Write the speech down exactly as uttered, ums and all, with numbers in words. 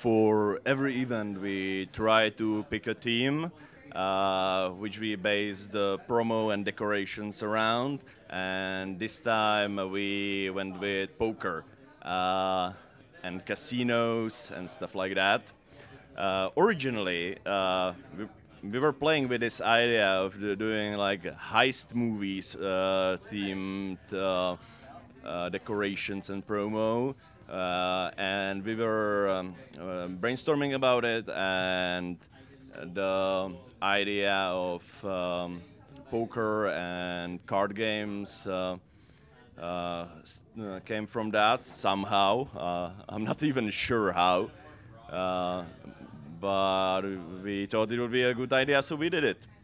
for every event, we try to pick a theme, uh, which we base the promo and decorations around. And this time uh, we went with poker uh, and casinos and stuff like that. Uh, originally, uh, we, we were playing with this idea of do- doing like heist movies uh, themed uh, uh, decorations and promo, uh, and we were um, uh, brainstorming about it, and the idea of um, poker and card games. Uh, uh, s- uh, came from that somehow. Uh, I'm not even sure how, uh, but we thought it would be a good idea, so we did it.